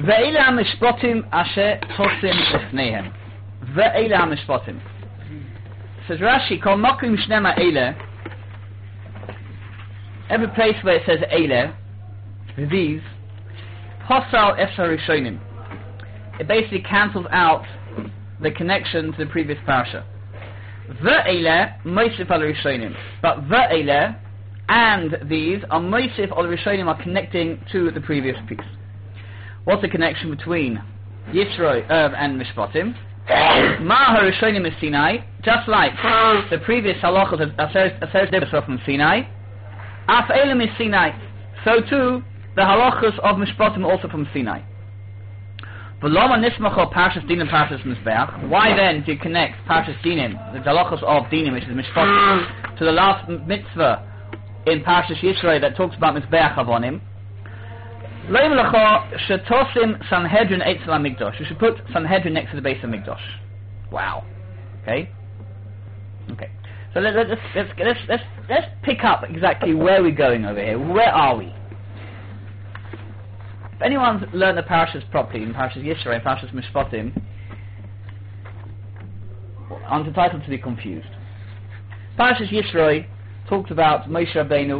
Ve'ele ha-mishpotim asher tosim lefneihem. Ve'ele ha-mishpotim. Says Rashi, Kol makom shnema eile. Every place where it says eile, these, hosal efshar rishonim. It basically cancels out the connection to the previous parasha. Ve'ele moisif al rishonim. But ve'ele and these are moisif al rishonim, are connecting to the previous piece. What's the connection between Yisro and Mishpatim? Ma ha-rishonim is Sinai, just like the previous halachos of Aseret Debes from Sinai. Af elim is Sinai, so too the halachos of Mishpatim also from Sinai. V'loma nismacho Parshas Dinim Parshas Mizbeach. Why then do you connect Parshas Dinim, the halachos of Dinim, which is Mishpatim, to the last mitzvah in Parshas Yisro that talks about Mizbeach Avonim? Leim lecha shetosim Sanhedrin eitzel hamikdash. You should put Sanhedrin next to the base of Mikdash. Wow. Okay. So let's pick up exactly where we're going over here. Where are we? If anyone's learned the parashas properly, in Parashas Yisro and Parashas Mishpatim, I'm entitled to be confused. Parashas Yisro talks about Moshe Rabbeinu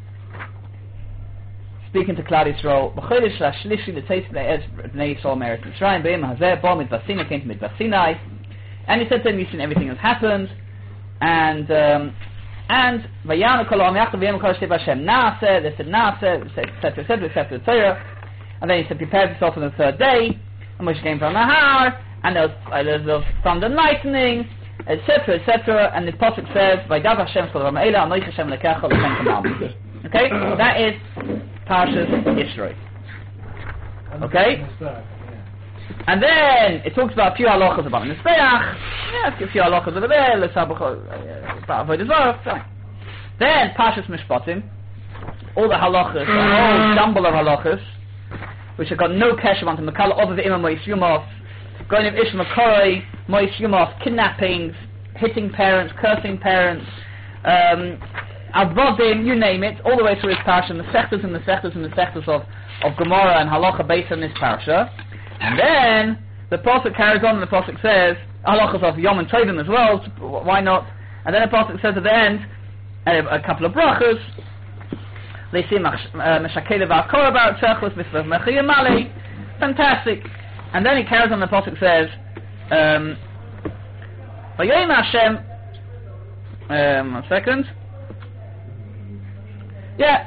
speaking to Klal Yisrael, B'chodesh ha'shlishi l'tzeis b'nei Yisrael me'eretz Mitzrayim b'yom hazeh bo mitzvah Sinai came to mitzvah Sinai, and he said to them, you've seen everything that's happened, and vayanu kol ha'am yachdav v'yom kol shtiv Hashem na'aseh, they said na'aseh, etc., except for the Torah, and then he said prepare yourself on the third day, and Moshe came from Nahar, and there was thunder and lightning, etc., and the Pasuk says, Vaydav Hashem kol ha'am eila, anoich Hashem lekecha l'ten commandments. Okay, that is Parshas Yisro. Okay? And then it talks about a few halachas about Mizbeach. Yeah, a few halachas over there. Let's have about avoid as well. Then Parshas Mishpatim, all the halachas, a whole jumble of halachas, which have got no kesher onto Makala other than Imam Mois Yumos, going of Ishmael Koroi, Mois Yumos, kidnappings, hitting parents, cursing parents, Avodim, you name it, all the way through this parasha, and the sechtas of Gemara and halacha based on this parasha. And then the Pasuk carries on, and the Pasuk says halachas of Yom and Tovim as well. Why not? And then the Pasuk says at the end a couple of brachas. They see Meshakele v'Akor about Tzechus Mitzvah Mechiyah Mali. Fantastic. And then he carries on. The Pasuk says, Vayom Hashem. 1 second. Yeah.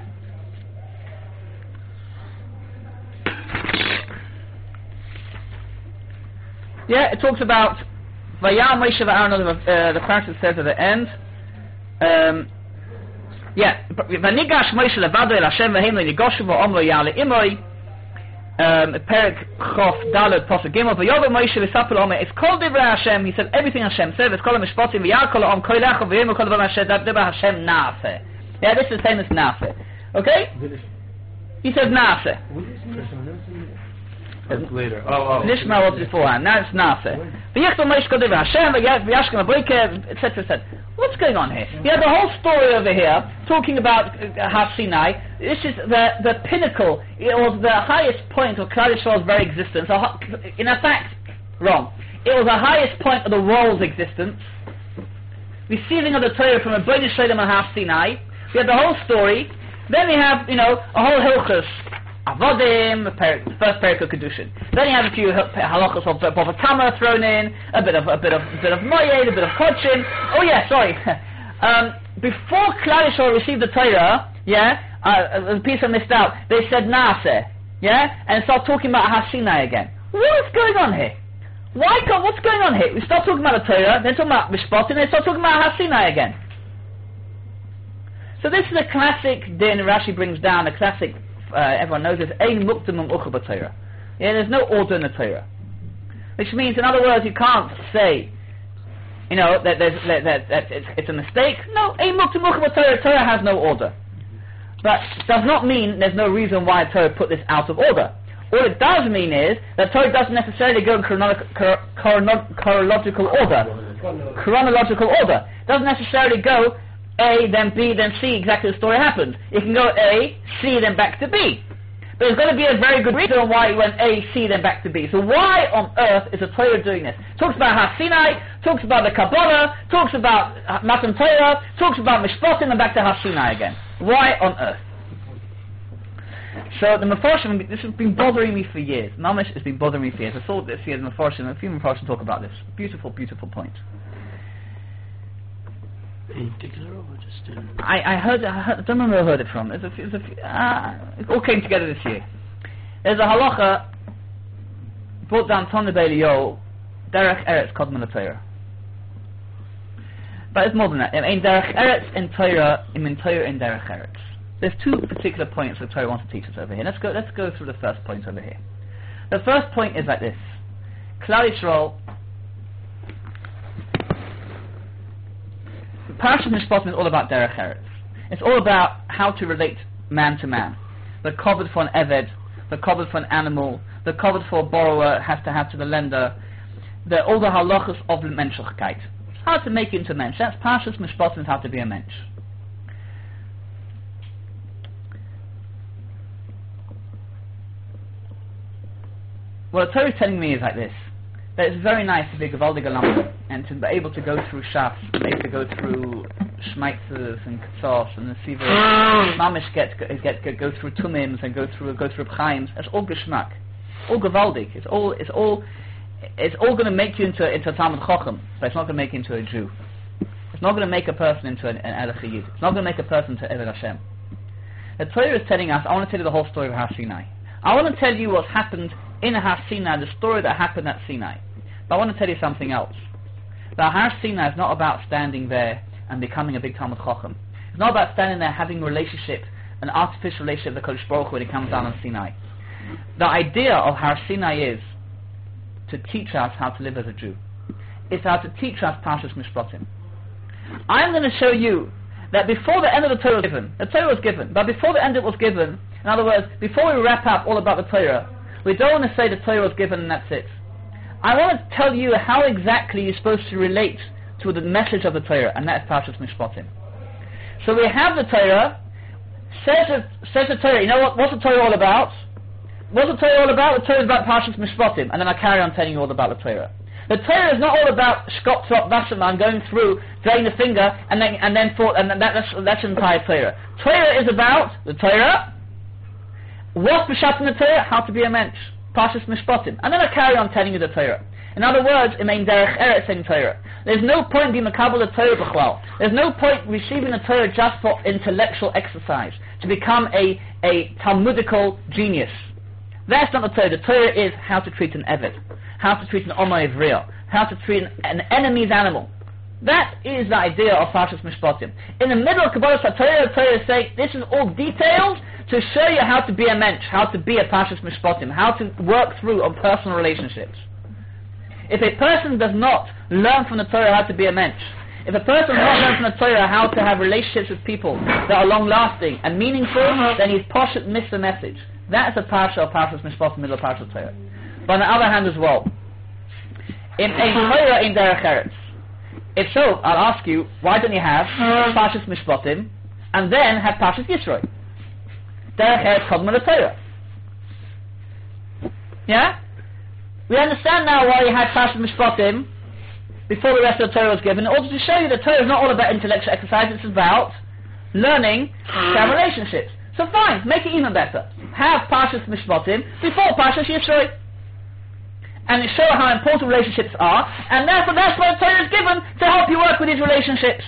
Yeah, it talks about Vayam Moshe v'Aaron, the passage says at the end. Yeah, Vanigash Moshe levado el Hashem v'hem le'nigoshu v'omlo yale imoi. Perek Chof Daled Pasuk Gimel v'yover Moshe v'sapel omer. It's called Divrei Hashem. He said everything Hashem said. It's called Mishpatim v'yal kol ha'om koilach v'yim kol davar Hashem Divrei Hashem Naaseh. Yeah, this is the same as Naaseh. Okay? He says Naaseh. That's later. Nishma was beforehand. Now it's Naaseh. V'yichtel Moshe kol Divrei Hashem v'yashkem aboyke, etc. What's going on here? You have the whole story over here talking about Har Sinai. This is the pinnacle. It was the highest point of Klal Yisrael's very existence. In fact, wrong. It was the highest point of the world's existence. Receiving of the Torah from a Bnei Shalom and Har Sinai. We have the whole story. Then we have, a whole hilchos. Avodim, first perek of Kedushin. Then you have a few halachos of Bava Kama thrown in, a bit of Moyed, a bit of Kodshin. Oh yeah, sorry. Before Klal Yisrael received the Torah, a piece I missed out. They said Naaseh, and start talking about Har Sinai again. What's going on here? What's going on here? We start talking about the Torah, then talking about Mishpat, and then start talking about Har Sinai again. So this is a classic din Rashi brings down, a classic. Everyone knows this. Ein mukdamum ucha b'Torah. Yeah, there's no order in the Torah, which means, in other words, you can't say, that it's a mistake. No, ein mukdamum ucha b'Torah. Torah has no order, but does not mean there's no reason why Torah put this out of order. All it does mean is that Torah doesn't necessarily go in chronological order. Chronological order doesn't necessarily go A, then B, then C, exactly the story happens. It can go A, C, then back to B. But there's got to be a very good reason why it went A, C, then back to B. So why on earth is the Torah doing this? Talks about Har Sinai, talks about the Kabbalah, talks about Matan Torah, talks about Mishpatim, and back to Har Sinai again. Why on earth? So the Mefarshim, this has been bothering me for years. Mamish has been bothering me for years. I saw this year's Mefarshim, a few Mefarshim talk about this. Beautiful, beautiful point. In particular, or just I don't remember who I heard it from. It all came together this year. There's a halacha brought down Tana Be'Eliyahu, Derech Eretz Kodman LaTorah. But it's more than that. In Derech Eretz in Torah, in Torah in Derech Eretz. There's two particular points the Torah wants to teach us over here. Let's go through the first point over here. The first point is like this: Klal Yisrael. Parashat Mishpatim is all about Derech Eretz. It's all about how to relate man to man. The kovod for an eved, the kovod for an animal, the kovod for a borrower has to have to the lender. All the halachas of menschlichkeit. How to make it into a mensch. That's Parashat Mishpatim, is how to be a mensch. What the Torah is telling me is like this: that it's very nice to be gewaldige lampe and to be able to go through Shas, to be able to go through Shmeitzes and Ketzos and the Siva, Mamish go through Tumims and go through B'chaims. That's all Geschmack, all gewaldig. It's all going to make you into a Talmud Chochem, but it's not going to make you into a Jew. It's not going to make a person into an Elech Yid. It's not going to make a person into Eved Hashem. The Torah is telling us, I want to tell you the whole story of Har Sinai. I want to tell you what's happened in Har Sinai, the story that happened at Sinai. But I want to tell you something else. That Har Sinai is not about standing there and becoming a big Talmud Chochem. It's not about standing there having a relationship, an artificial relationship with the Kodesh Baruch Hu when it comes down on Sinai. The idea of Har Sinai is to teach us how to live as a Jew. It's how to teach us Parshas Mishpatim. I'm going to show you that before the end of the Torah was given, but before the end it was given, in other words, before we wrap up all about the Torah, we don't want to say the Torah was given and that's it. I want to tell you how exactly you're supposed to relate to the message of the Torah, and that's Parshas Mishpatim. So we have the Torah, says the Torah, you know what's the Torah all about? What's the Torah all about? The Torah is about Parshas Mishpatim, and then I carry on telling you all about the Torah. The Torah is not all about Shkop Tzot Vasserman going through, dragging the finger, and that's the entire Torah. Torah is about the Torah. What's B'shat in the Torah? How to be a mensch. Parshas Mishpatim. And then I carry on telling you the Torah. In other words, it means Derech Eretz in Torah. There's no point being Makabel the Torah b'chlal. There's no point receiving the Torah just for intellectual exercise, to become a Talmudical genius. That's not the Torah. The Torah is how to treat an Eved, how to treat an Omar Ivriya, how to treat an enemy's animal. That is the idea of Parshas Mishpatim. In the middle of Kabbalah Torah, the Torah is saying, this is all details to show you how to be a mensch, how to be a Parshas Mishpatim, how to work through on personal relationships. If a person does not learn from the Torah how to be a mensch, if a person does not learn from the Torah how to have relationships with people that are long-lasting and meaningful, then he's poshut missed the message. That's a parsha of Parshas Mishpatim, middle of Parshas Torah. But on the other hand as well, in a Torah in Derech Eretz, if so, I'll ask you, why don't you have Parshas Mishpatim and then have Parshas Yisro? Derech Eretz Kodman LaTorah. Yeah? We understand now why you had Parshas Mishpatim before the rest of the Torah was given, in order to show you that Torah is not all about intellectual exercise, it's about learning to have relationships. So fine, make it even better. Have Parshas Mishpatim before Parshas Yisro. And it shows how important relationships are, and therefore that's why Torah is given, to help you work with these relationships.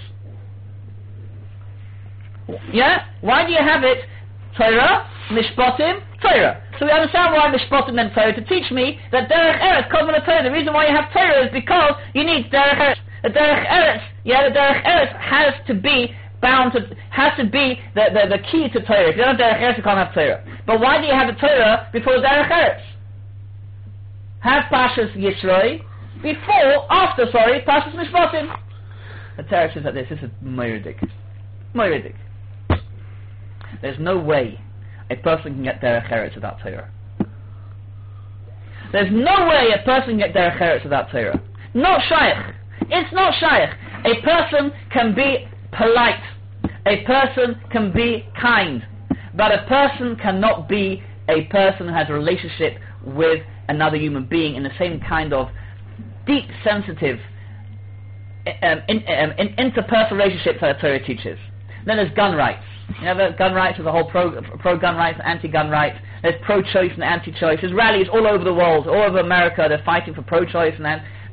Yeah? Why do you have it? Torah, Mishpatim, Torah. So we understand why Mishpatim and Torah, to teach me that Derech Eretz comes from Torah. The reason why you have Torah is because you need Derech Eretz. The Derech Eretz has to be bound to, has to be the key to Torah. If you don't have Derech Eretz, you can't have Torah. But why do you have the Torah before Derech Eretz? Have Parshas Yisro after Parshas Mishpatim. The Torah says that this is Moiridik. There's no way a person can get Derech Eretz without Torah. There's no way a person can get Derech Eretz without Torah. Not Shaykh. It's not Shaykh. A person can be polite. A person can be kind. But a person cannot be a person who has a relationship with another human being in the same kind of deep, sensitive, interpersonal relationships that the Torah teaches. Then there's gun rights. You know, gun rights is a whole pro-gun rights and anti-gun rights. There's pro-choice and anti-choice. There's rallies all over the world, all over America. They're fighting for pro-choice and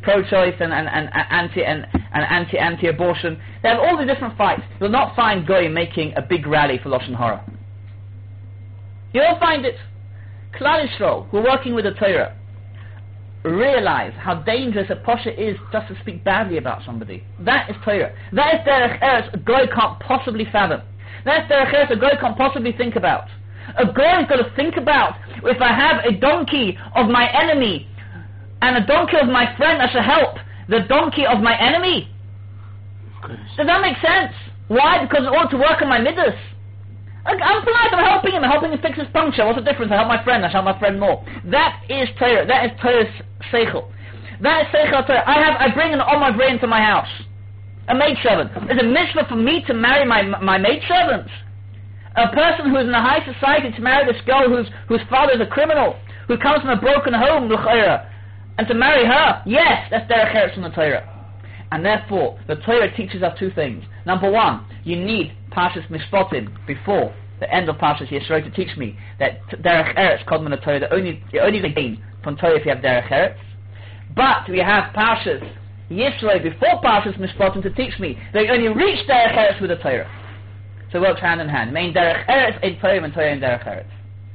anti-abortion. They have all the different fights. You'll not find Goy making a big rally for Lashon Hara. You won't find it. Klal Yisrael, who are working with the Torah, realize how dangerous a posha is just to speak badly about somebody. That is Torah. That is derech eretz a Goy can't possibly fathom. That's derech eretz a Goy can't possibly think about. A Goy is going to think about, if I have a donkey of my enemy and a donkey of my friend, I shall help the donkey of my enemy. Does that make sense? Why? Because in order to work on my midas. I'm polite, I'm helping him fix his puncture. What's the difference? I help my friend, I shall help my friend more. That is Torah. That is Torah's seichel. That is seichel Torah. I bring an Omar into my house. A maidservant. Is it mitzvah for me to marry my maidservant? A person who is in a high society to marry this girl whose father is a criminal, who comes from a broken home, and to marry her? Yes, that's derech eretz from the Torah. And therefore, the Torah teaches us two things. Number one, you need Parshas Mishpatim before the end of Parshas Yisro to teach me that derech eretz called the Torah. You only gain from Torah if you have derech eretz. But we have Parshas Yisro before Parshas Mishpatim to teach me that you only reach derech eretz with the Torah. So it works hand in hand. Main derech eretz in Torah and Torah in derech eretz.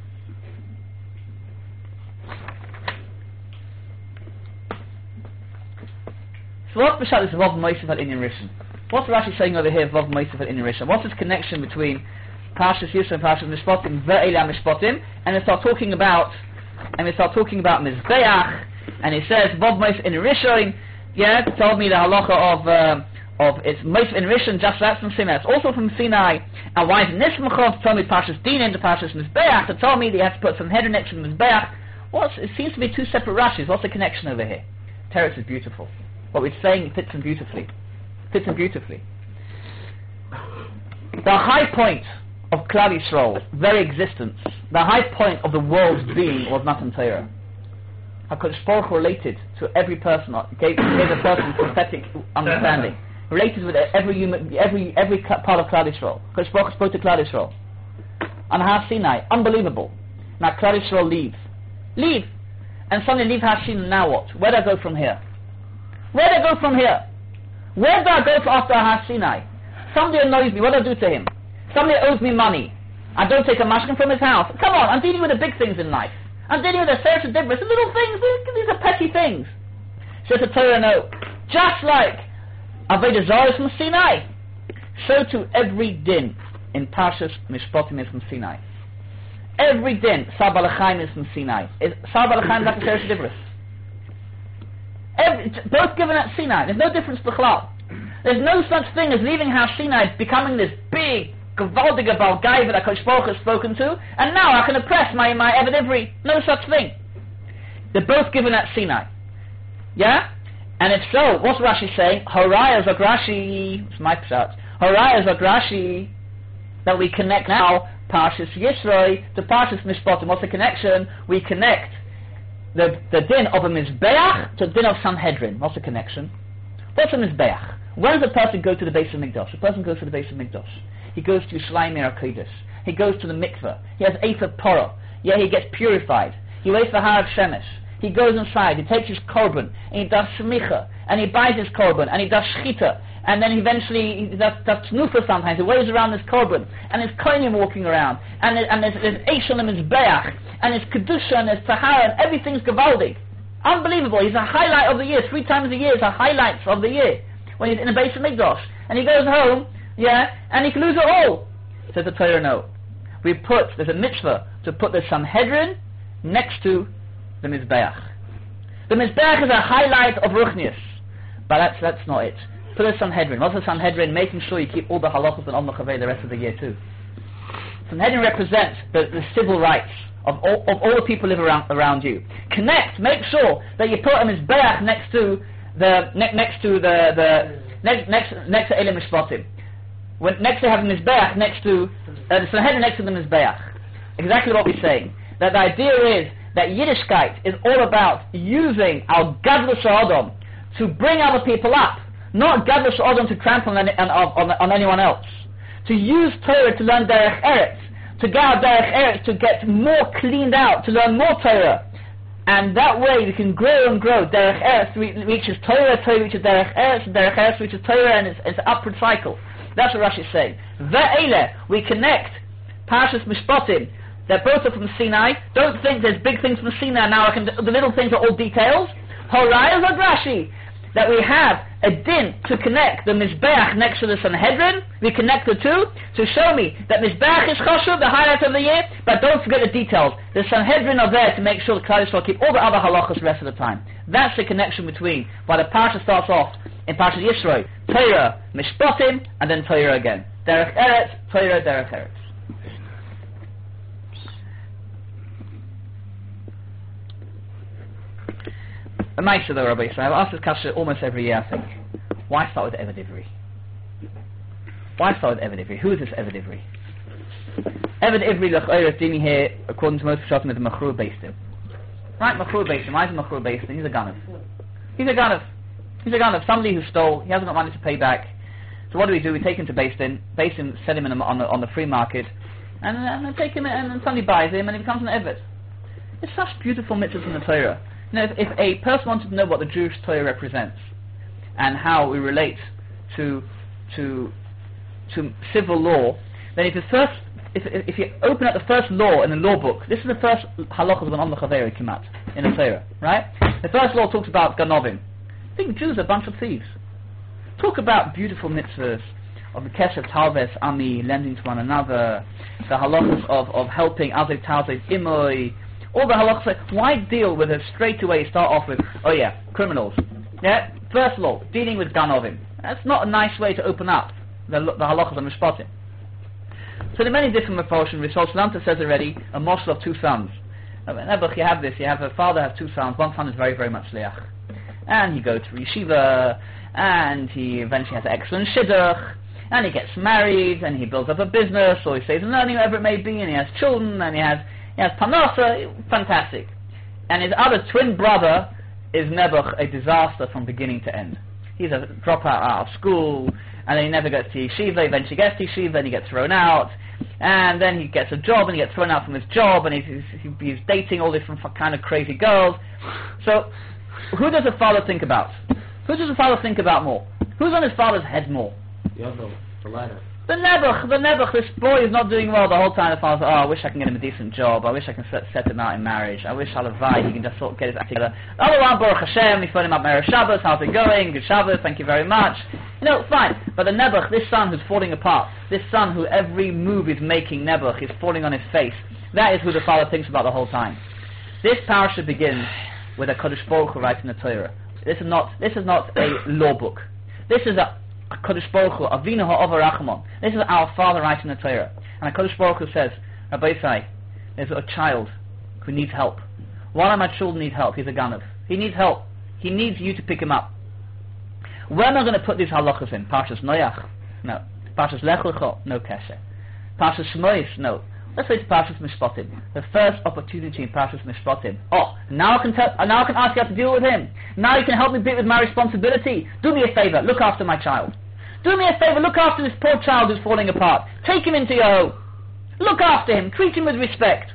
So what's B'shat is Vav Mosef al Inyan Rishon? What's Rashi saying over here, Vav Mosef al Inyan Rishon? What's this connection between Parshas Yisro and Parshas Mishpatim, Ve'ela Mishpatim, and we start talking about Mizbeach, and it says Vav Mosef in Rishon, told me the halacha of its Mosef in Rishon, just that's from Sinai. It's also from Sinai. And why is Nismachov told me Parshas Din into Parshas Mizbeach, to tell me that you have to put some header next to the Mizbeach? It seems to be two separate Rashis. What's the connection over here? Teretz is beautiful. What we're saying fits in beautifully. The high point of Klal Yisrael's very existence, the high point of the world's being was Matan Torah. HaKadosh Baruch Hu related to every person, gave a person prophetic understanding. Related with every part of Klal Yisrael. HaKadosh Baruch Hu spoke to Klal Yisrael. On Har Sinai, unbelievable. Now Klal Yisrael leave. And suddenly leave Har Sinai, now what? Where do I go from here? Where do I go from here? Where do I go to after Har Sinai? Somebody annoys me, what do I do to him? Somebody owes me money. I don't take a mashkin from his house. Come on, I'm dealing with the big things in life. I'm dealing with the search of difference, the little things, these are petty things. So the Torah no. Just like Avodah Zarah is from Sinai, so to every din in Parshas Mishpatim is from Sinai. Every din, Sar Balachayim is from Sinai. Sar Balachayim is like a search of difference. Both given at Sinai. There's no difference b'chlal. There's no such thing as leaving Har Sinai, becoming this big, gewaldige Balgaiva that HaKadosh Baruch Hu has spoken to, and now I can oppress my Eved Ivri. No such thing. They're both given at Sinai. Yeah? And if so, what's Rashi saying? Horaya Zok Rashi, it's my pshat. Horaya Zok Rashi, that we connect now Parshas Yisro to Parshas Mishpatim. What's the connection? We connect the din of a Mizbeach to the din of Sanhedrin. What's the connection? What's a Mizbeach? When does a person go to the base of Mikdash? A person goes to the base of Mikdash. He goes to Shleimei HaKodesh. He goes to the mikveh. He has Eifah Porah. Yeah, he gets purified. He waits for Harav Shemesh. He goes inside. He takes his korban and he does shmicha and he buys his korban and he does shchita and then eventually he does tnufa sometimes. He waves around his korban and there's kohenim walking around and there's Eish on the Mizbeach and there's kedusha and there's tahara and everything's gewaldig. Unbelievable. He's a highlight of the year. 3 times a year is a highlight of the year when he's in the base of Mikdash and he goes home, and he can lose it all. Says the Torah no. There's a mitzvah to put the Sanhedrin next to the Mizbeach. The Mizbeach is a highlight of Ruchnius, but that's not it. Put the Sanhedrin. What's the Sanhedrin? Making sure you keep all the halachos and Om Chavei the rest of the year too. Sanhedrin represents the civil rights of all the people who live around you. Connect. Make sure that you put a Mizbeach next to next to Elim Mishpatim. Next to having Mizbeach next to the Sanhedrin next to the Mizbeach. Exactly what we're saying. that the idea is that Yiddishkeit is all about using our Gadlus Adam to bring other people up, not Gadlus Adam to trample on anyone else. To use Torah to learn Derech Eretz, to get out Derech Eretz, to get more cleaned out, to learn more Torah. And that way we can grow and grow. Derech Eretz reaches Torah, Torah reaches Derech Eretz, Derech Eretz reaches Torah, and it's an upward cycle. That's what Rashi is saying. Ve'ele, we connect Parshas Mishpatim, that both are from Sinai. Don't think there's big things from Sinai now, the little things are all details. Horayah of Rashi, that we have a din to connect the Mizbeach next to the Sanhedrin. We connect the two to show me that Mizbeach is Choshev, the highlight of the year, but don't forget the details. The Sanhedrin are there to make sure the Klal Yisrael keep all the other halachas the rest of the time. That's the connection between why the parsha starts off in Parashat Yisro, Torah, Mishpatim, and then Torah again. Derech Eretz, Torah, Derech Eretz. A Maisa though, Rabbi Yisrael, I've asked this kasha almost every year, I think. Why start with Eved Ivri? Why start with Eved Ivri? Who is this Eved Ivri? Eved Ivri L'ch'oyer is dealing here, according to most Pshatim, as a Machur Beistim. Right, Machur Beistim. Why is he Machur Beistim? He's a Ganav. He's a Ganav. He's a Ganav. Somebody who stole, he hasn't got money to pay back. So what do? We take him to Beistim. Beistim sell him on the free market, and then take him and then somebody buys him and he becomes an Eved. It's such beautiful mitzvahs in the Torah. You know, if a person wanted to know what the Jewish Torah represents and how we relate to civil law, then if you open up the first law in the law book, this is the first halachas of an Om L'Chaveri Kimat in the Torah, right? The first law talks about Ganovim. I think Jews are a bunch of thieves. Talk about beautiful mitzvahs of the Kesef Talves Ami, lending to one another, the halachas of helping Azev Talves Imoy. All the halachas, why deal with it straight away, start off with, oh yeah, criminals. Yeah, first law, dealing with Ganovim. That's not a nice way to open up the halachas on Mishpatim. So there are many different approaches. Rishon Shalanta says already, a moshel of two sons. In Nebuch you have this, you have a father has two sons, one son is very, very much liach. And he goes to yeshiva, and he eventually has an excellent shidduch, and he gets married, and he builds up a business, or he stays in learning, whatever it may be, and he has children, and he has Panasa, fantastic. And his other twin brother is Nebuch, a disaster from beginning to end. He's a dropout out of school, and then he never gets to yeshiva, eventually gets to yeshiva, and he gets thrown out, and then he gets a job, and he gets thrown out from his job, and he's dating all different kind of crazy girls. So, who does the father think about? Who does the father think about more? Who's on his father's head more? The latter. The Nebuch, this boy is not doing well the whole time. The father says, oh, I wish I can get him a decent job. I wish I can set him out in marriage. I wish Halavai, he can just sort of get his act together. The other one, Baruch Hashem, we phone him up, Erev Shabbos, how's it going? Good Shabbos, thank you very much. You know, fine. But the Nebuch, this son who's falling apart, this son who every move is making Nebuch is falling on his face, that is who the father thinks about the whole time. This parasha begins with a Kodesh Baruch Hu writing the Torah. This is not a law book. This is a Kodesh Baruch Hu, Avinu Ha'over Rachman. This is our Father writing the Torah. And Kodesh Baruch Hu says, Rabbi Yisai, there's a child who needs help. One of my children needs help. He's a Ganav. He needs help. He needs you to pick him up. Where am I going to put these halachas in? Parshas Noach? No. Parshas Lech Lecho? No Kesher. Parshas Shmois? No. Let's say it's Parshas Mishpatim. The first opportunity in Parshas Mishpatim. Oh, now I can ask you how to deal with him. Now you can help me with my responsibility. Do me a favor, look after my child. Do me a favor, look after this poor child who's falling apart. Take him into your home. Look after him, treat him with respect.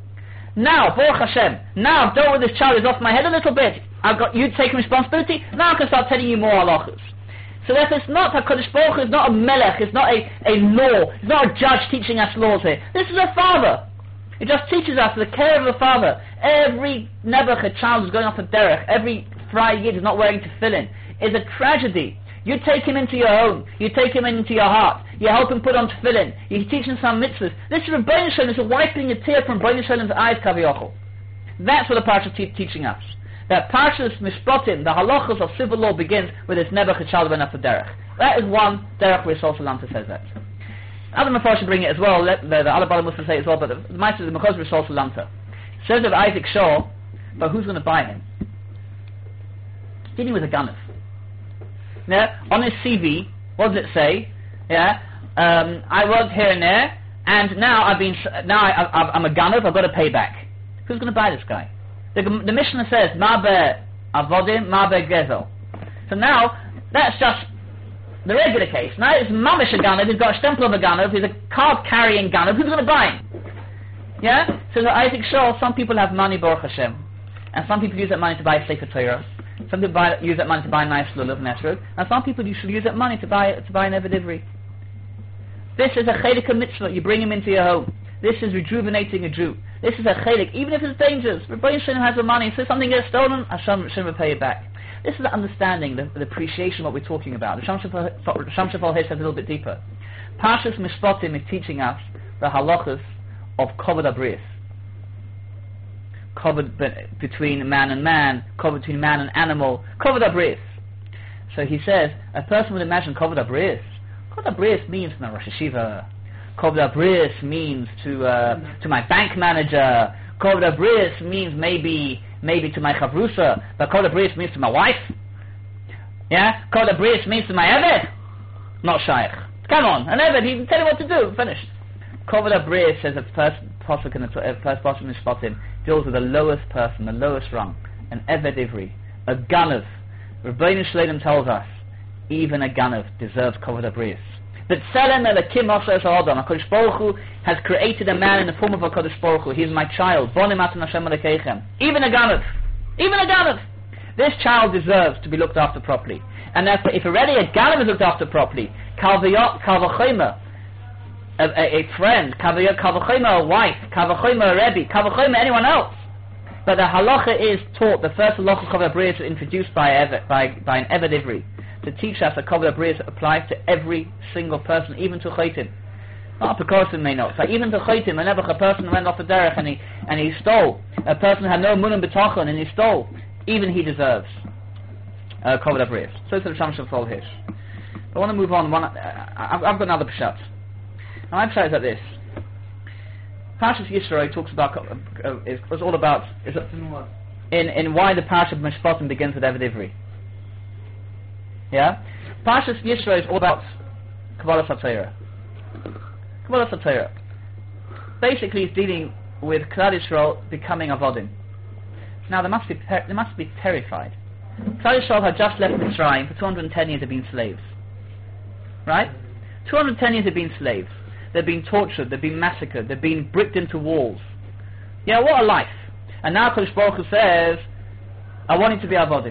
Now, Baruch Hashem, now I've dealt with this child, is off my head a little bit. I've got you taking responsibility. Now I can start telling you more halachas. So that it's not HaKadosh Baruch Hu, it's not a melech, it's not a law, it's not a judge teaching us laws here. This is a father. It just teaches us the care of a father. Every Nebuch, a child who's going off a derech, every Fry Yid who's not wearing tefillin, is a tragedy. You take him into your home, you take him into your heart, you help him put on tefillin, you teach him some mitzvahs. This is Rebbeinu Shalom, this is wiping a tear from Rebbeinu Shalom's eyes, Kaviyachol. That's what the parsha is teaching us. That Parshas Mishpatim, the halachas of civil law, begins with this Nebuch, a child who went off a derech. That is one derech where Rishon Shalanta says that. Other Mefarshim bring it as well, the other Bala Muslims say it as well, but the Meister is the Mechaz Rishon Shalanta. Says of Isaac Shaw, but who's going to buy him? Dealing with a Ganav. Yeah, on his CV, what does it say? Yeah, I worked here and there, and now I'm a Ganav, I've got to pay back. Who's going to buy this guy? The Mishnah says, Ma be avodim, ma be gezel. So now, that's just the regular case. Now it's mamish a ganav, he's got a stempel of a ganav, he's a card-carrying ganav, who's going to buy him? Yeah? So I think sure, some people have money, Baruch Hashem, and some people use that money to buy a Sefer Torah, some people use that money to buy a nice lulav, nesrud, and some people should use that money to buy an Eved Ivri. This is a chelik mitzvah, you bring him into your home. This is rejuvenating a Jew. This is a chelik, even if it's dangerous. Rabbi Shalom has the money, so something gets stolen, Hashem will pay it back. This is the understanding, the appreciation of what we're talking about. The Shamshafal here says a little bit deeper. Parshas Mishpatim is teaching us the halachas of kovod abrius. Kovod between man and man, kovod between man and animal, kovod abrius. So he says, a person would imagine kovod abrius. Kovod abrius means to my Rosh Hashiva. Kovod abrius means to my bank manager. Kovod abrius means maybe to my chavrusa, but kovod abrius means to my wife. Yeah? Kovod abrius means to my Eved. Not shaykh. Come on, an Eved, he can tell you what to do, finished. Kovod abrius, says the first pasuk in the first pasuk in Mishpatim, deals with the lowest person, the lowest rung, an Eved Ivri, a ganav. Rabbeinu Shleilim tells us, even a ganav deserves kovod abrius. But Tselem Elokim Osher Adam, HaKadosh Baruch Hu has created a man in the form of HaKadosh Baruch Hu. He is my child. Bonim Atan Hashem Elokeichem. Even a ganav. Even a ganav. This child deserves to be looked after properly. And therefore, if already a ganav is looked after properly, Kal V'chomer, a friend, Kal V'chomer, a wife, Kal V'chomer, a Rebbe, Kal V'chomer, anyone else. But the halacha is taught, the first halacha of Kovod Abrius is introduced by an Eved Ivri, to teach us that Kovod Abrius applies to every single person, even to Chaitim. Not a person may not. So even to Chaitim, whenever a person went off the derech and he stole, a person had no munam b'tachon and he stole, even he deserves Kovod Abrius. So it's the Shamsham Sol Hish. I want to move on. I've got another pshat. Now my pshat is like this. Parshas Yisro talks about was all about in why the Parsha of Mishpatim begins with Eved Ivri. Yeah? Parshas Yisro is all about Kabbalah Satira. Kabbalah Satira. Basically it's dealing with Klal Yisrael becoming Avodim. Now they must be terrified. Klal Yisrael had just left Mitzrayim. For 210 years they've been slaves. Right? 210 years they've been slaves. They've been tortured, they've been massacred, they've been bricked into walls. Yeah, what a life. And now Kodesh Baruch Hu says, I want you to be Avodim.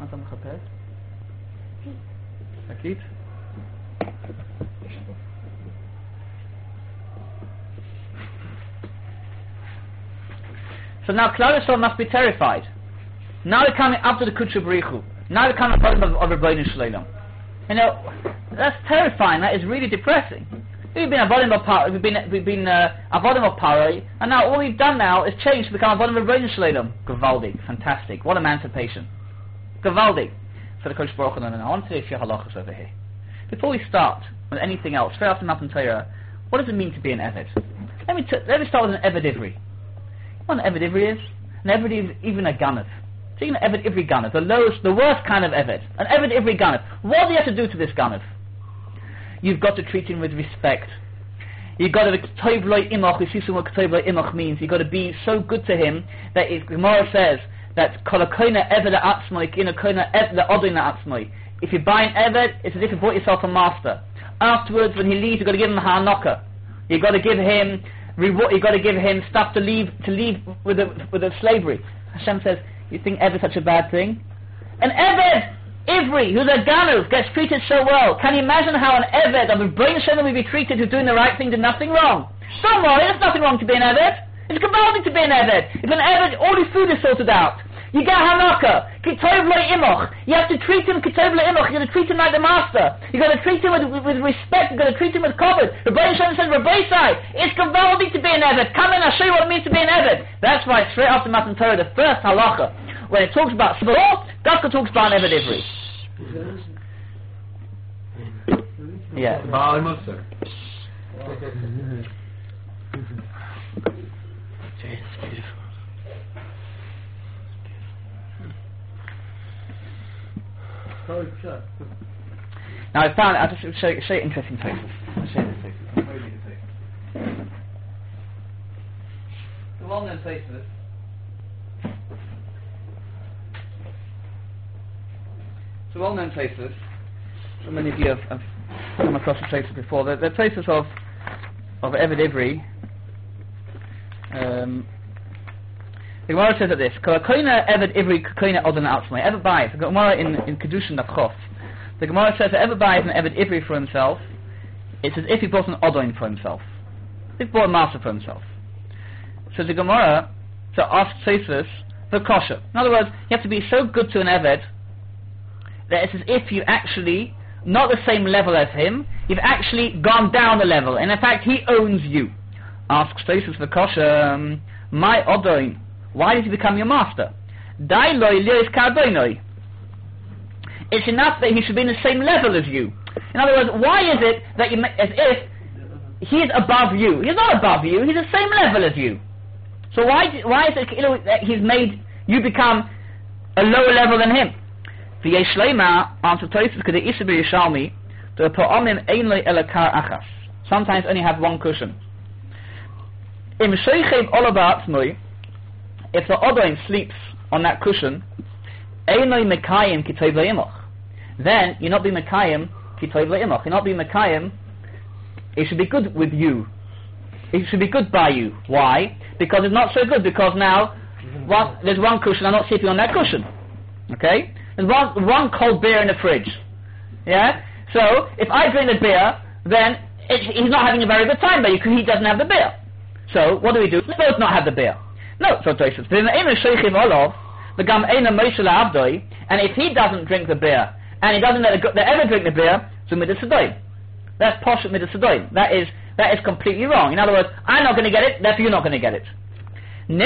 So now Klal Yisrael must be terrified. Now they're coming up to the Kudsha B'richu. Now they're coming up of Rabbeinu Shleilim. You know, that's terrifying, that is really depressing. We've been avodim of avodim of Paroi, and now all we've done now is change to become avodim of Rabbeinu Shleilim. Gavaldik, fantastic, what emancipation. Gavaldik. So the Kodesh Baruch Hu, I want to say a few halachas over here. Before we start with anything else, straight after Matan Torah, what does it mean to be an Eved? Let me start with an Eved Ivri. You know what an Eved Ivri is? An Eved is even a Ganav. So an Eved Ivri Ganav, the worst kind of Eved. An Eved Ivri Ganav. What do you have to do to this Ganav? You've got to treat him with respect. You've got to Ktoiv Lo Imoch. You see what Ktoiv Lo Imoch means. You've got to be so good to him that Gemara says that Kolakona Eved Atzmoi, Kinakona Eved Odin Atzmoi. If you buy an Eved, it's as if you bought yourself a master. Afterwards, when he leaves, you've got to give him a Hanokah. You've got to give him reward. You've got to give him stuff to leave with the slavery. Hashem says, you think Eved is such a bad thing? An Eved Ivri, who's a Ganav, gets treated so well. Can you imagine how an Eved of a brain center will be treated who's doing the right thing, did nothing wrong? Don't worry, there's nothing wrong to be an Eved. It's commanding to be an Eved. If an Eved, all his food is sorted out. You get Hanaka, Kitov Lo Imoch. You have to treat him Kitov Lo Imoch. You've got to treat him like the master. You've got to treat him with respect. You've got to treat him with kavod. The Rebbeinu Shalom says, Rabbi Sai, it's commanding to be an Eved. Come in, I'll show you what it means to be an Eved. That's why straight after Matan Torah, the first halacha, when it talks about Svorah, Dafka talks about an Eved Ivri. Yeah. Now I'll just show you interesting places. I'll show you this place. The well-known place for this. It's a well-known Tosfos. So many of you have come across the Tosfos before. The Tosfos of Eved Ivri. The Gemara says at this: "Koina Eved Ivri koina odon atzmai." Ever buys. The Gemara in Kedushin Daf. The Gemara says that ever buys an Eved Ivri for himself, it's as if he bought an odon for himself. He bought a master for himself. So the Gemara asks Tosfos for kosher. In other words, you have to be so good to an Eved that it's as if you actually not the same level as him. You've actually gone down a level, and in fact, he owns you. Asks Tosfos for kosher. My odon. Why did he become your master? It's enough that he should be in the same level as you. In other words, why is it that you as if he's above you? He's not above you. He's the same level as you. So why is it that he's made you become a lower level than him? Answer Tosfos, sometimes only have one cushion. If the odon sleeps on that cushion, then you're not being Mekayim Kitov Le'imoch. You're not being Mekayim. It should be good with you. It should be good by you. Why? Because it's not so good. Because now there's one cushion. I'm not sleeping on that cushion. Okay? There's one cold beer in the fridge. Yeah. So if I drink the beer, then he's not having a very good time. But he doesn't have the beer. So what do? We both not have the beer. No, so Tosfos. And if he doesn't drink the beer, and he doesn't let the Eved drink the beer, so midas hadoin. That's posh midas hadoin. That is completely wrong. In other words, I'm not going to get it, therefore you're not going to get it. In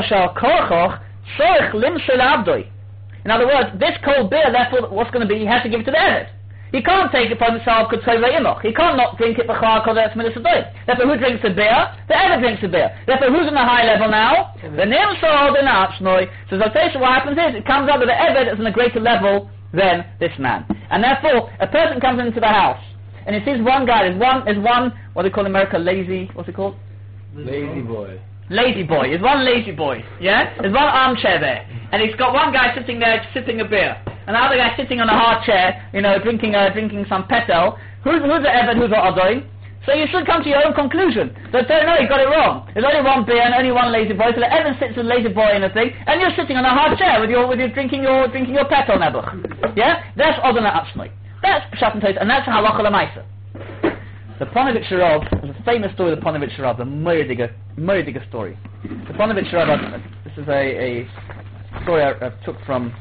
other words, this cold beer, therefore, what's going to be? He has to give it to the Eved. He can't take it for himself. He can't not drink it because that's midas hadoin. Therefore, who drinks the beer? The Eved drinks the beer. Therefore, who's on the high level now? The nimsor the natsnoi. So what happens is, it comes out that the Eved is on a greater level than this man. And therefore, a person comes into the house, and he sees one guy, there's one, what they call in America, what's it called? Lazy boy. Lazy boy. There's one lazy boy, yeah? There's one armchair there, and he's got one guy sitting there, sipping a beer, and the other guy sitting on a hard chair, drinking some petal. Who's the Eved, who's the Odon? So you should come to your own conclusion. But no, you got it wrong. There's only one beer and only one lazy boy. So the Evan sits with a lazy boy in a thing, and you're sitting on a hard chair with your drinking your petal nebuch. Yeah, that's Odon Atzmai. That's Pshat and Tosfos, and that's Halacha L'Maisa. The Ponevezher Rav, there's a famous story of the Ponevezher Rav, the Murdiger story. The Ponevezher Rav, this is a story I took from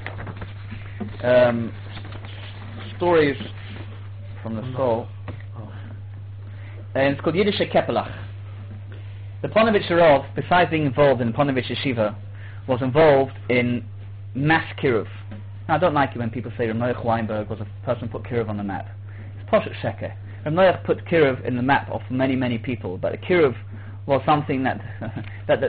stories from the soul. And it's called Yiddische Kepelach. The Ponevezher Rav, besides being involved in the Ponevezher Yeshiva, was involved in mass kiruv. Now, I don't like it when people say Rav Noach Weinberg was a person who put kiruv on the map. It's Poshet Sheker. Rav Noach put kiruv in the map of many, many people, but the kiruv was something that the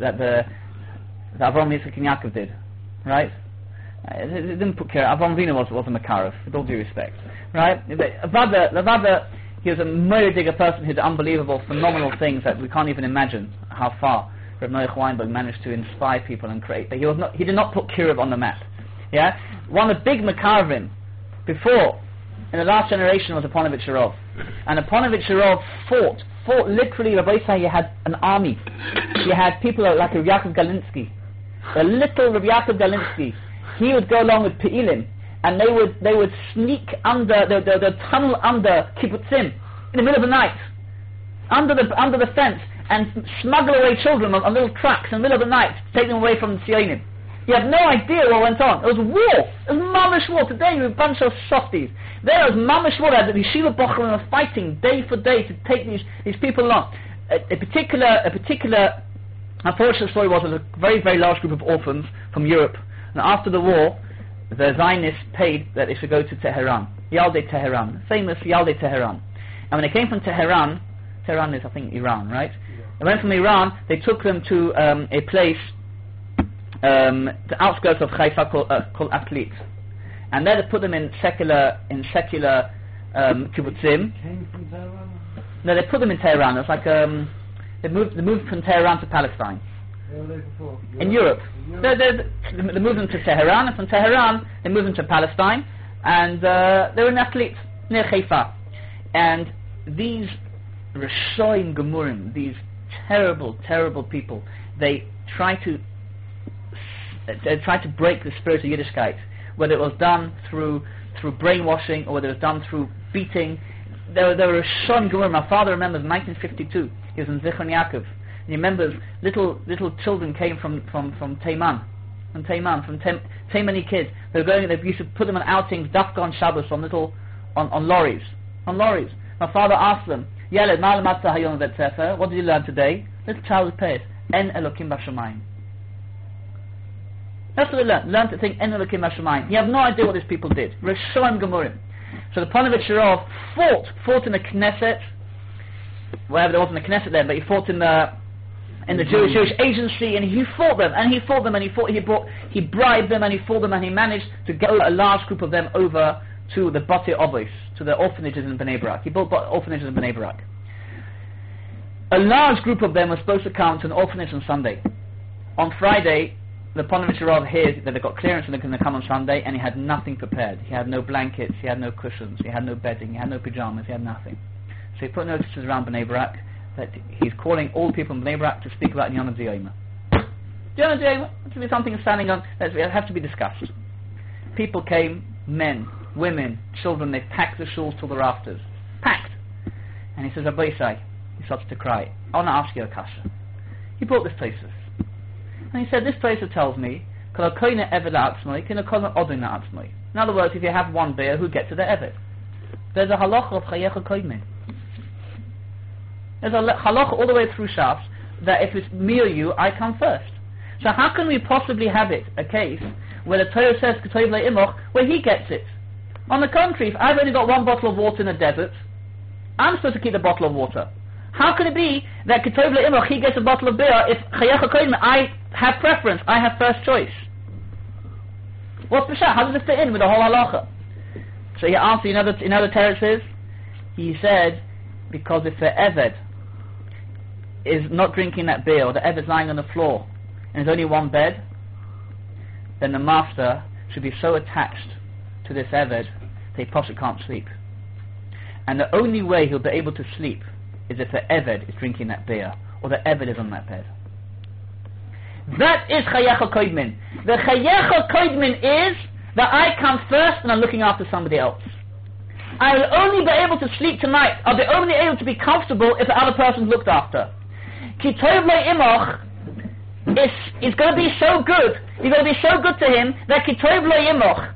Avram Yitzchak and Yaakov did, right? It didn't put kiruv. Avram Avinu was a Makarev, with all due respect, right? Avada, he was a murder person who did unbelievable, phenomenal things that we can't even imagine how far Rav Noach Weinberg managed to inspire people and create. But he did not put kiruv on the map. Yeah, one of the big Makarvim before in the last generation was the Ponevezher Rav, and the Ponevezher Rav fought literally. Rabbi say you had an army. You had people like Rav Yaakov Galinsky, the little Rav Yaakov Galinsky. He would go along with Pe'ilim, and they would sneak under the tunnel under kibbutzim in the middle of the night, under the fence, and smuggle away children on little trucks in the middle of the night, to take them away from the Sionim. You have no idea what went on. It was war. It was mamish war. Today we have a bunch of softies. There was mamish war. The Yeshiva Bochum were fighting day for day to take these people along. A particular unfortunate story was a very, very large group of orphans from Europe. And after the war, the Zionists paid that they should go to Tehran. Yaldei Tehran. Famous Yaldei Tehran. And when they came from Tehran is I think Iran, right? Yeah. They went from Iran, they took them to a place the outskirts of Haifa called Aklit, and there they put them in secular kibbutzim. Came from Tehran? No, they put them in Tehran. It's like they moved from Tehran to Palestine. Where were they before? In Europe. They moved them to Tehran, and from Tehran they moved them to Palestine, and they were in Athlete near Haifa, and these Rishoim Gemurim, these terrible, terrible people, they try to break the spirit of Yiddishkeit, whether it was done through brainwashing or whether it was done through beating. There were Rishoim Gemurim. My father remembers 1952. He was in Zichron Yaakov, and he remembers little children came from Teiman, from Taimani kids. They were going. They used to put them on outings, Dafka on Shabbos, on lorries. My father asked them, "Yeled, ma lematza hayom vet sefer? What did you learn today?" Little child was pissed. En Elokim b'shamayim. That's what they learned. Learned to think En Elokim b'shamayim. You have no idea what these people did. Rishoim Gemurim. So the Ponevezh Shirov fought in the Knesset, wherever there wasn't a Knesset then, but he fought in the Jewish agency, and he fought them, and he bribed them, and he fought them, and he managed to get a large group of them over to the Bate Avos, to the orphanages in Bnei Brak. He built orphanages in Bnei Brak. A large group of them were supposed to come to an orphanage on Sunday. On Friday, the Ponevezh Shirov hears that they got clearance and they're going to come on Sunday, and he had nothing prepared. He had no blankets, he had no cushions, he had no bedding, he had no pajamas, he had nothing. So he put notices around Bnei Brak that he's calling all people in Bnei Brak to speak about Yom Ziyoma. Yom Ziyoma, it should be something standing on, it has to be discussed. People came, men, women, children, they packed the shuls till the rafters. Packed. And he says, Rabbi Yisai, he starts to cry, I want to ask you a kasha. He brought this places. And he said, this placer tells me, in other words, if you have one beer, who gets to the eved? There's a halacha of chayecha koidmin. There's a halacha all the way through Shas that if it's me or you, I come first. So how can we possibly have it, a case where the Torah says Ketov le'imoch, where he gets it? On the contrary, if I've only got one bottle of water in the desert, I'm supposed to keep the bottle of water. How can it be that Ketov le'imoch, he gets a bottle of beer, if chayecha koidmin, I have preference, I have first choice? What's the shah? How does it fit in with the whole halacha? So he answered, you know the Torah says? He said, because if the Eved is not drinking that beer, or the Eved is lying on the floor, and there's only one bed, then the master should be so attached to this Eved that he possibly can't sleep. And the only way he'll be able to sleep is if the Eved is drinking that beer, or the Eved is on that bed. That is Chayecha Koidmin. The Chayecha Koidmin is that I come first and I'm looking after somebody else. I will only be able to sleep tonight, I'll be only able to be comfortable if the other person's looked after. Ki Tov Le'imoch is going to be so good, you're going to be so good to him, that Ki Tov Le'imoch,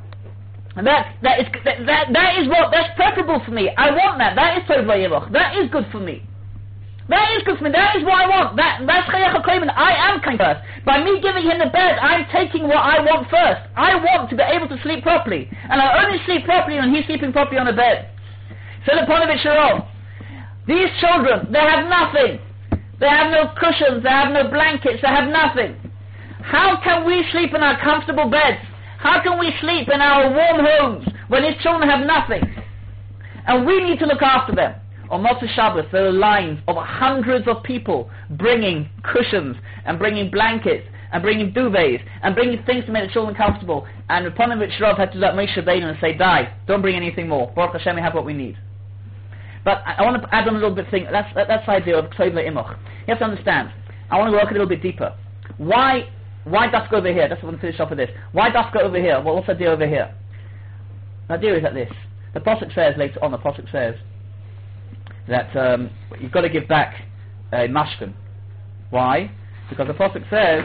that's preferable for me. I want that. That is Tov Le'imoch. That is good for me. That is good for me. That is what I want. That's Chayecha Koidmin. I am coming first. By me giving him the bed, I'm taking what I want first. I want to be able to sleep properly. And I only sleep properly when he's sleeping properly on the bed. So the Ponevezh Shirov, these children, they have nothing. They have no cushions, they have no blankets, they have nothing. How can we sleep in our comfortable beds? How can we sleep in our warm homes when these children have nothing? And we need to look after them. On Motzei Shabbos, there are lines of hundreds of people bringing cushions and bringing blankets and bringing duvets and bringing things to make the children comfortable. And the Ponevezh Shirov had to let Moshe Rabbeinu and say, "Die, don't bring anything more. Baruch Hashem, we have what we need." But I want to add on a little bit thing. That's the idea of Ketov le'imoch. You have to understand. I want to work a little bit deeper. Why Dafka over here? That's what I want to finish off with this. Why Dafka over here? What's the idea over here? The idea is like this. The Pasuk says later on. The Pasuk says that you've got to give back a mashkin. Why? Because the Pasuk says,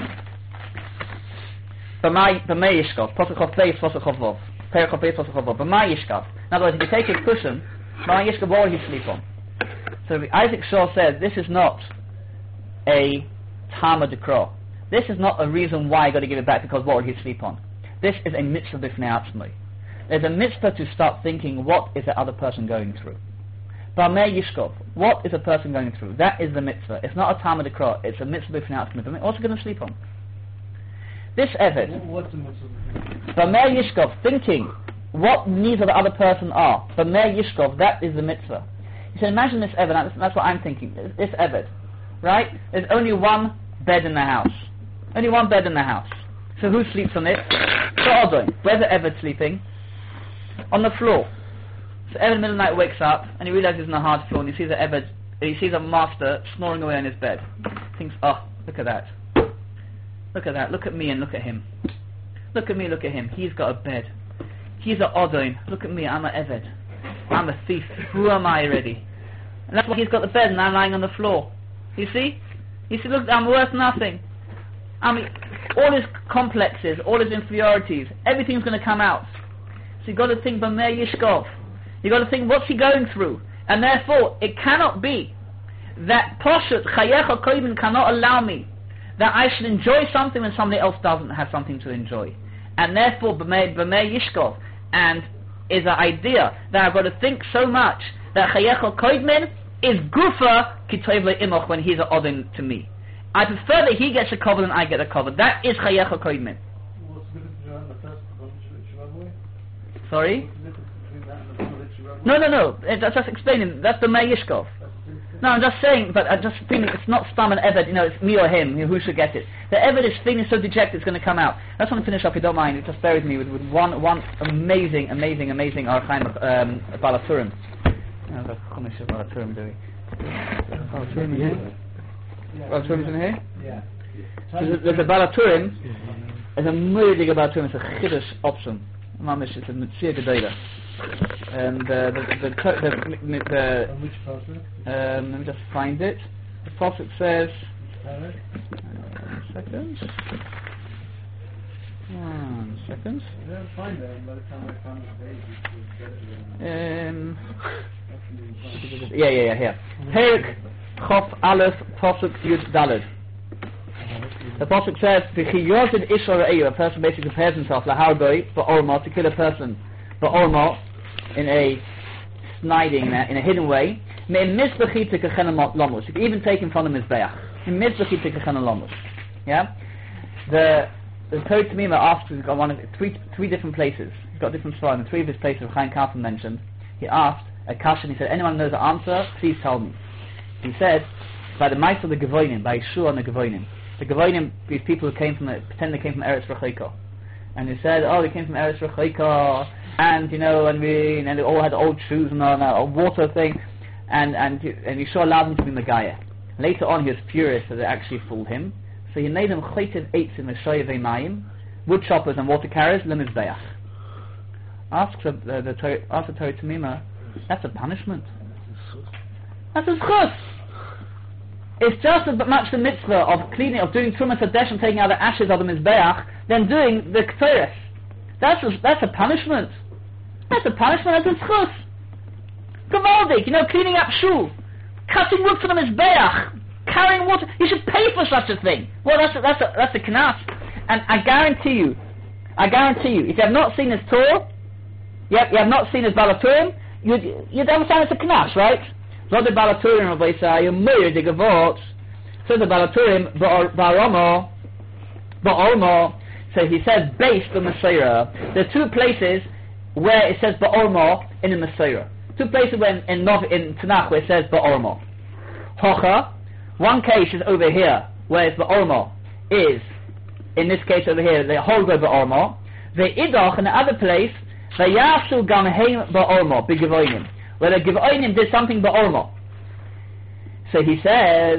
B'may yishkav, Pasuk of Beis, Pasuk of Vov, Perek of Beis, Pasuk of Vov, B'may yishkav. In other words, if you take his cushion, B'may yishkav, what will he sleep on? So Isaac Shaw said, this is not a Tama Dekra. This is not a reason why you got to give it back, because what will he sleep on? This is a mitzvah b'fnei atzmai. There's a mitzvah to start thinking, what is the other person going through? B'may yishkov, what is a person going through? That is the mitzvah. It's not a Tama Dekra, it's a mitzvah b'fnei atzmai. What's he going to sleep on? This Eved, What's the mitzvah? B'may yishkov, thinking what needs of the other person are. B'may yishkov, that is the mitzvah. You said, imagine this Eved, that's what I'm thinking. This Eved, right? There's only one bed in the house. Only one bed in the house. So who sleeps on it? So Odin. Where's the Eved sleeping? on the floor. So Eved in the middle of the night wakes up and he realizes he's on a hard floor and he sees a master snoring away on his bed. He thinks, oh, look at that. Look at that. Look at me and look at him. Look at me, look at him. He's got a bed. He's a Odin. Look at me, I'm a Eved. I'm a thief. Who am I already? And that's why he's got the bed and I'm lying on the floor. You see? You see, look, I'm worth nothing. I mean, all his complexes, all his inferiorities, everything's going to come out. So you've got to think, B'mei Yishkov. You've got to think, what's he going through? And therefore, it cannot be that Poshut, Chayecha Koibin cannot allow me that I should enjoy something when somebody else doesn't have something to enjoy. And therefore, B'mei Yishkov, and is an idea that I've got to think so much that Chayecha Koibin is Gufa Kitov Le'imoch when he's an Odin to me. I prefer that he gets a cover than I get a cover. That is Chayecha Koidmin. What's the difference between the first one and the Sorry? What's the difference between that and the No. That's just explaining. That's the B'mei Yishkov. No, I'm just saying, but I'm just feeling it's not Stam and Eved, it's me or him, who should get it. The Eved is feeling so dejected it's going to come out. I just want to finish up, if you don't mind, just bear with me with one amazing Archaim Balaturim. Balaturim, do we? Balaturim here? Balaturim is in here? Yeah. There's a Balaturim, there's a moeilige Balaturim, it's a Chiddush option. Mamish, it's a Mitzvah Gedela. And which pasuk? let me just find it. The pasuk says. One second. You don't find it by the time I found the page. Here. Perik Chof Aleph pasuk Yud Daled. The pasuk says, "V'chi yozid ish oreyu," a person basically prepares himself laharboi ba'orma to kill a person ba'orma in a sniding, in a hidden way. You can even take him from the mizbeach. Yeah. The Torah Tamima asks, he's got three different places. He's got different stories. In three of his places, Chaim Kaufman mentioned. He asked a kashan. He said, "Anyone knows the answer? Please tell me." He said, by the mice of the Gevonim, by Yeshua and the Gevonim. The Gevonim, these people who pretend they came from Eretz Rechaika. And they said, oh, they came from Eretz Rechaika, and and they all had old shoes and a water thing, and Yeshua allowed them to be Megaya. Later on, he was furious that they actually fooled him, so he made them chaytiv eitzim v'shoyevei mayim, wood choppers and water carriers, lemizbeach. Ask the Torah Tamima, that's a punishment. That's a schus. It's just as much the mitzvah of cleaning, of doing Trumas Hadesh and taking out the ashes of the Mizbeach, than doing the Ketores. That's a punishment. That's a punishment, that's a schus. Gavaldik, cleaning up shul, cutting wood for the Mizbeach, carrying water. You should pay for such a thing. Well, that's a knas. And I guarantee you, if you have not seen his Torah, you have not seen his Balaturim, you'd understand it's a knas, right? So the Balaturim of Isaiah, Meir de Gavot, so the Balaturim, Ba'ormo, so he says, based on Messiah. There are two places where it says Ba'ormo in the Messiah. Two places where in Tanakh where it says Ba'ormo. Hocha, one case is over here, where it's Ba'ormo, is, in this case over here, the whole go Ba'ormo. The Idoch, in the other place, Vayasu Gamheim Ba'ormo, B'Gevoinim. Where the Gevoinim did something ba'ormo. So he says,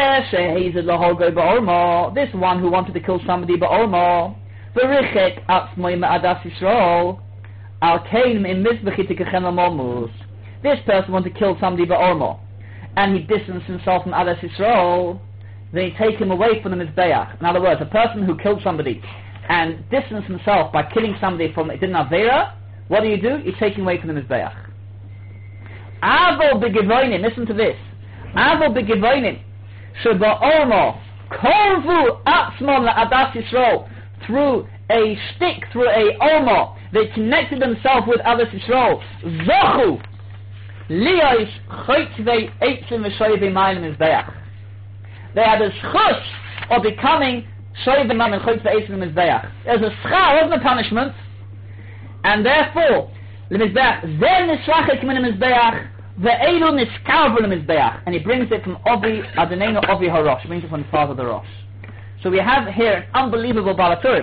this one who wanted to kill somebody ba'ormo, v'richek atzmoi ma'adas Yisrael, al-kein in mizbechi tikachem l'momus. This person wanted to kill somebody ba'ormo, and he distanced himself from Adas Yisrael, then he take him away from the Mizbeach. In other words, a person who killed somebody and distanced himself by killing somebody from Din Avera, what do? You take him away from the Mizbeach. Avo begevoinim, listen to this. Avo begevoinim, sheba'ormo, korvu atzmon la'adas Yisrael, through a stick, through a ormo, they connected themselves with Adas Yisrael. Zochu, liyos choytzvei eitzim v'shoyvei mayim mizbeach. They had a schus of becoming shoyvei mayim and choytzvei eitzim mizbeach. There's a schar, wasn't a punishment, and therefore, למזבח, זה נשרחק מן המזבח, ואילו נשכב למזבח. And he brings it from Ovi, Adonenu Ovi HaRosh, brings it from the father of the Rosh. So we have here an unbelievable Balaturim.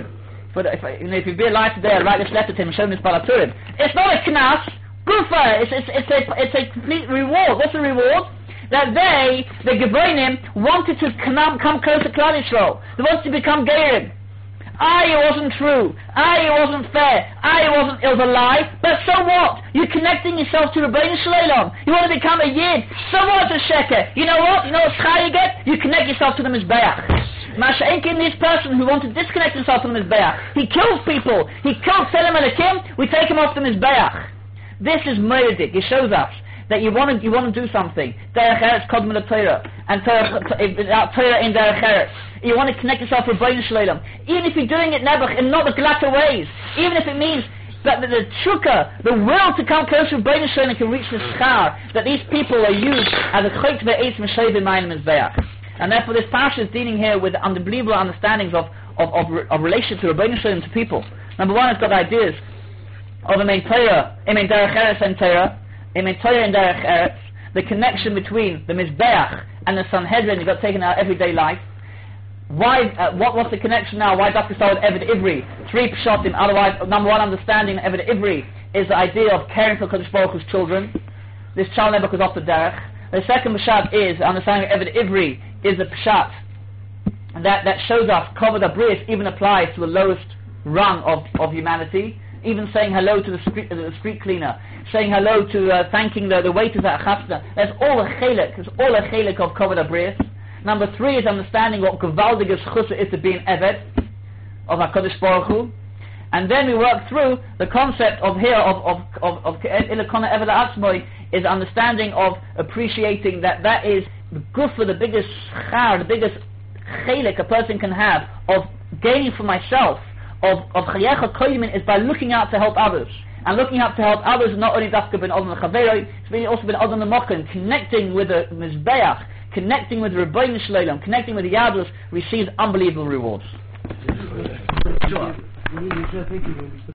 if you'd be alive today, I'd write this letter to him and show him his Balaturim. It's not a knas, gufa, it's a complete reward. What's the reward? That the Gebonim, wanted to come close to Klal Yisrael. They wanted to become Geirim. It wasn't true. It wasn't fair. It was a lie. But so what? You're connecting yourself to Rebbeinu Shalom. You want to become a Yid. So what, a Sheker? You know what? You know what schar you get? You connect yourself to the Mizbeach. Masha'enkin, this person who wants to disconnect himself from the Mizbeach. He kills people. He kills Tzelem Elokim. We take him off the Mizbeach. This is Moedik. It shows us that you want to do something. Derech Eretz Kodem LeTorah, and Torah in Derech Eretz. You want to connect yourself with Rebbeinu Shalom. Even if you're doing it nebuch in not the glatter ways, even if it means that the tshuka, the will to come close to Rebbeinu Shalom can reach the schar, that these people are used as a chayt ve'etz m'shay b'mayim mizbeach. And therefore this parsha is dealing here with unbelievable understandings of relationship to Rebbeinu Shalom to people. Number one, it's got ideas of Emen Torah, Emen Derech Eretz and Torah, Emen Torah and Derech Eretz, the connection between the Mizbeach and the Sanhedrin you've got taken in our everyday life. Why? What's the connection now? Why Dr. Start with Eved Ivri? 3 pshatim. Otherwise, number one understanding of Eved Ivri is the idea of caring for Kodesh Baruch Hu's children. This child never goes off the derech. The second pshat is understanding of Eved Ivri is the pshat that shows us Kovod HaBris even applies to the lowest rung of humanity. Even saying hello to the street cleaner, saying hello to thanking the waiters at a chasna. That's all a chelik. It's all a chelik of Kovod HaBris. Number 3 is understanding what Gevaldige Schusse is to be an Eved of HaKadosh Baruch Hu. And then we work through the concept of here of Ilakona Eved Atzmoi is understanding of appreciating that is the gufa, the biggest char, the biggest chelik a person can have of gaining for myself, of Chayecha Koyimin is by looking out to help others. And looking out to help others not only Dafka ben Adam Chaveroi, it's also been Adam Mokken, connecting with the Mizbeach, connecting with the Rebbeinu Shalom, connecting with the Yadus, receives unbelievable rewards.